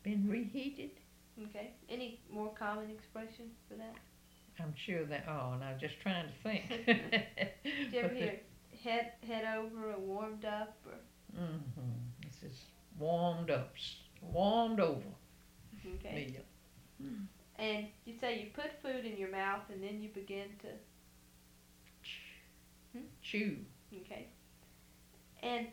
been reheated. Okay. Any more common expression for that? I'm sure that. Oh, and I'm just trying to think. Did you ever But the, hear head over or warmed up or? this is warmed up, warmed over Okay. meal. And you say you put food in your mouth and then you begin to. Hmm? Chew. Okay. And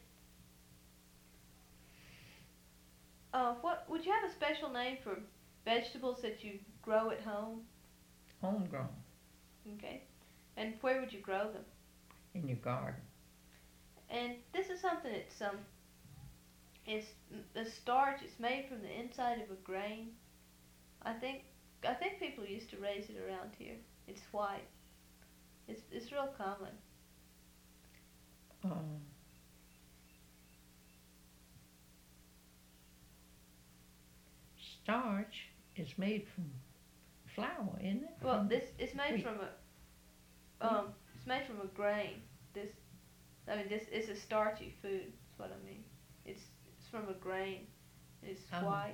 what would you have a special name for vegetables that you grow at home? Homegrown Okay. And where would you grow them? in your garden. And this is something it's the starch. It's made from the inside of a grain. I think I think people used to raise it around here. It's white. It's real common. Um, Starch is made from flour, isn't it? Well, this it's made Wheat. from it's made from a grain. This this is a starchy food. That's what I mean. It's from a grain. It's Oh, white.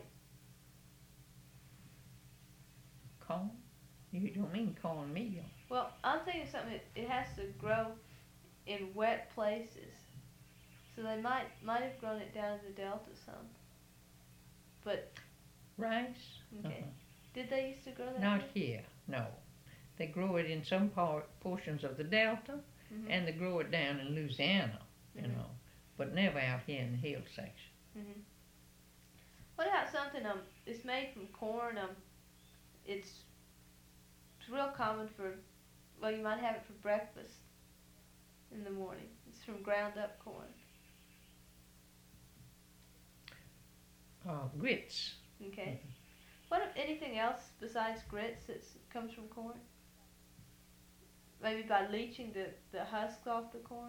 corn. You don't mean cornmeal. Well, I'm thinking something. It has to grow in wet places. So they might have grown it down in the delta some. But Rice? okay, did they used to grow that Not here? here, no. They grow it in some portions of the Delta, Mhm. and they grow it down in Louisiana, you Mhm. know, but never out here in the hill section. Mhm. What about something it's made from corn it's it's real common for well you might have it for breakfast in the morning. It's from ground up corn. Grits. Okay. What if anything else besides grits that comes from corn? Maybe by leaching the husk off the corn.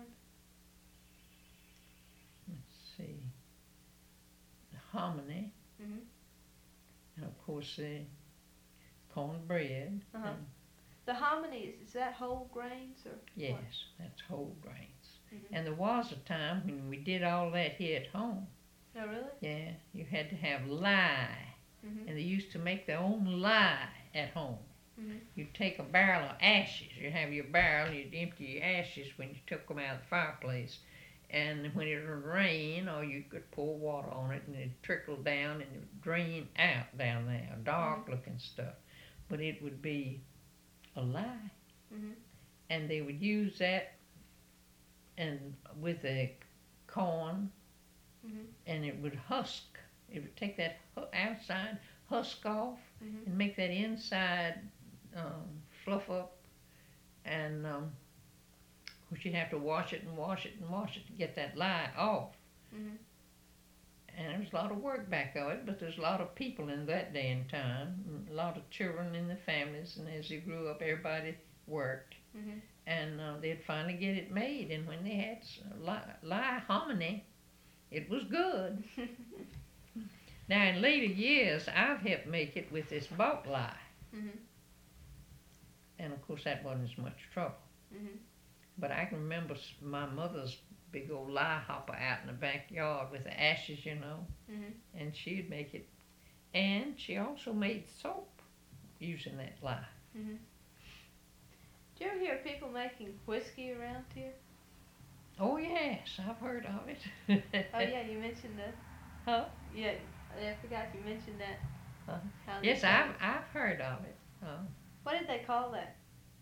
Let's see, the hominy, Mhm. and of course the cornbread. Uh huh. And The hominy is that whole grains or what? yes, that's whole grains. Mhm. And there was a time when we did all that here at home. Oh really? Yeah, you had to have lye, Mhm. and they used to make their own lye at home. Mhm. You'd take a barrel of ashes. You'd have your barrel, you'd empty your ashes when you took them out of the fireplace. And when it would rain, or you could pour water on it, and it'd trickle down and it would drain out down there, dark looking stuff. But it would be a lye. Mhm. And they would use that and with the corn, Mhm. and it would husk. It would take that outside husk off Mhm. and make that inside fluff up, and of course you'd have to wash it and wash it and wash it to get that lye off. Mhm. And there was a lot of work back of it, but there's a lot of people in that day and time, a lot of children in the families, and as they grew up, everybody worked, Mhm. and they'd finally get it made. And when they had lye hominy, it was good. Now in later years, I've helped make it with this bulk lye, Mhm. and of course that wasn't as much trouble. Mhm. But I can remember my mother's big old lye hopper out in the backyard with the ashes, Mhm. and she'd make it. And she also made soap using that lye. Mhm. Do you ever hear people making whiskey around here? Oh yes, I've heard of it. Oh yeah, you mentioned the Huh? yeah. I forgot you mentioned that. Uh, How they yes, call I've it. I've heard of it. What did they call that?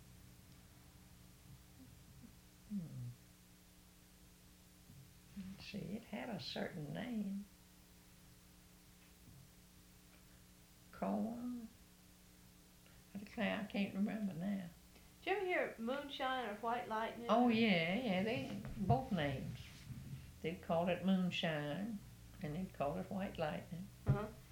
Hmm, let's see, it had a certain name. Corn. I declare I can't remember now. Did you ever hear moonshine or white lightning? Oh yeah, they both names. They'd call it moonshine, and they'd call it white lightning. Uh huh.